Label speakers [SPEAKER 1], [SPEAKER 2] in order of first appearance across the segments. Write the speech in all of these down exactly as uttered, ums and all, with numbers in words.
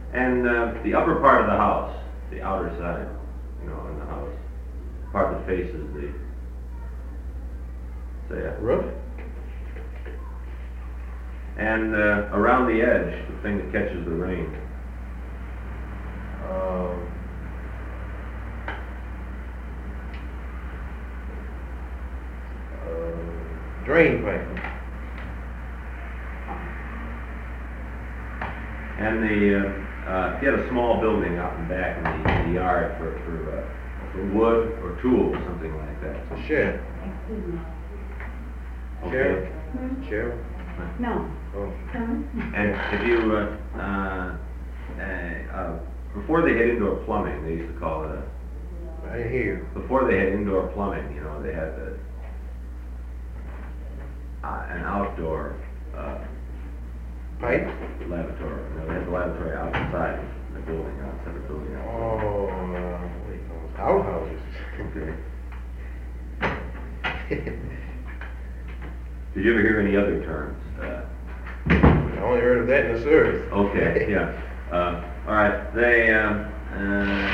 [SPEAKER 1] And uh, the upper part of the house, the outer side, you know, in the house, part that faces the, say, uh,
[SPEAKER 2] Roof?
[SPEAKER 1] and uh, around the edge, the thing that catches the rain.
[SPEAKER 2] Um, uh, drain pipe.
[SPEAKER 1] And the, uh, uh, if you had a small building out in back in the, in the yard for, for, uh, for wood or tools, something like that.
[SPEAKER 2] A shed.
[SPEAKER 1] Okay.
[SPEAKER 2] Chair?
[SPEAKER 3] Hmm?
[SPEAKER 2] Chair?
[SPEAKER 3] No.
[SPEAKER 2] Oh.
[SPEAKER 3] Tom?
[SPEAKER 1] And if you, uh, uh, uh, uh, before they had indoor plumbing, they used to call it a,
[SPEAKER 2] I didn't hear you.
[SPEAKER 1] before they had indoor plumbing, you know, they had the, uh, an outdoor, uh,
[SPEAKER 2] Pipe?
[SPEAKER 1] lavatory. You know, they had the lavatory outside the building, outside the building. outside.
[SPEAKER 2] Oh, uh, what do you call it? Outhouses.
[SPEAKER 1] Okay. Did you ever hear any other terms? Uh,
[SPEAKER 2] I only heard of that in the service.
[SPEAKER 1] okay, yeah. Uh, all right, they, um, uh,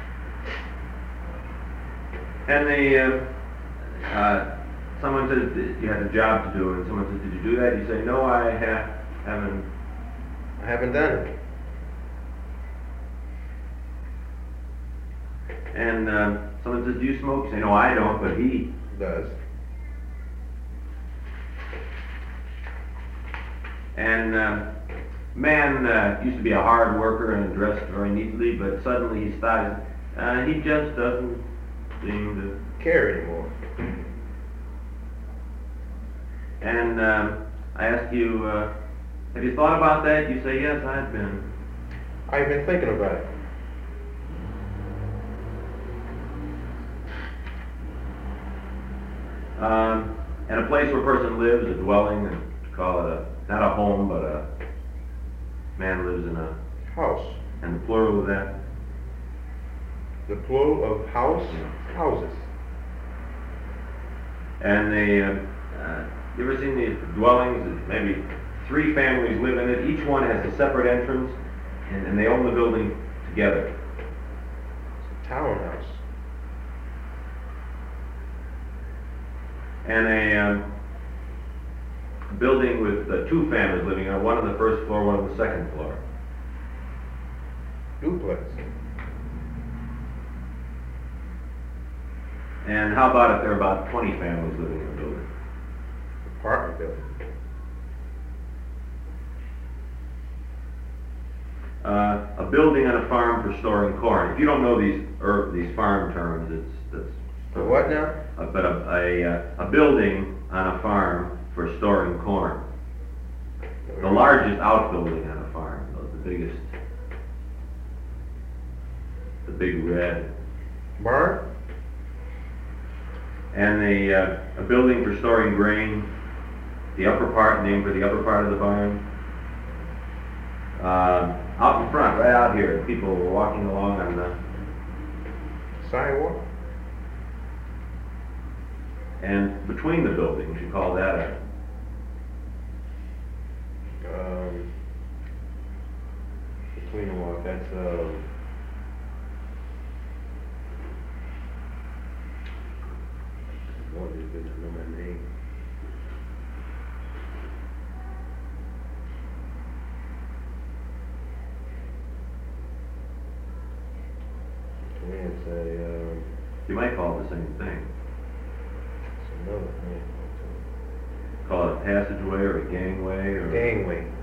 [SPEAKER 1] and the, uh, uh, someone says that you had a job to do, and someone says, did you do that? You say, no, I ha haven't.
[SPEAKER 2] I haven't done it.
[SPEAKER 1] And um, someone says, do you smoke? You say, no, I don't, but he.
[SPEAKER 2] Does.
[SPEAKER 1] And um, man uh, used to be a hard worker and dressed very neatly, but suddenly he started, uh, he just doesn't seem to.
[SPEAKER 2] Care anymore.
[SPEAKER 1] And um, I ask you, uh, have you thought about that? You say, yes, I've been.
[SPEAKER 2] I've been thinking about it.
[SPEAKER 1] Um, and a place where a person lives, a dwelling, and call it a, not a home, but a man lives in a,
[SPEAKER 2] House.
[SPEAKER 1] and the plural of that?
[SPEAKER 2] The plural of house, houses.
[SPEAKER 1] And the, uh, uh, you ever seen these dwellings that maybe three families live in it, each one has a separate entrance, and, and they own the building together.
[SPEAKER 2] It's a townhouse.
[SPEAKER 1] And a, um, a building with uh, two families living on, one on the first floor, one on the second floor.
[SPEAKER 2] Duplex.
[SPEAKER 1] And how about if there are about twenty families living in the building?
[SPEAKER 2] Apartment building.
[SPEAKER 1] Uh, a building on a farm for storing corn. If you don't know these er, these farm terms, it's that's.
[SPEAKER 2] A what now?
[SPEAKER 1] Uh, but a, a uh, a building on a farm for storing corn. The largest outbuilding on a farm, the biggest, the big red.
[SPEAKER 2] Barn?
[SPEAKER 1] And the uh, a building for storing grain. The upper part, named for the upper part of the barn. Uh, out in front, right out here, people were walking along on the.
[SPEAKER 2] Sidewalk?
[SPEAKER 1] And between the buildings, you call that a.
[SPEAKER 2] Um, between the walk, that's, uh, what is it, I know my name. Yeah, it's a, um,
[SPEAKER 1] You might call it the same thing.
[SPEAKER 2] it's another thing.
[SPEAKER 1] Call it a passageway or a gangway or.
[SPEAKER 2] Gangway.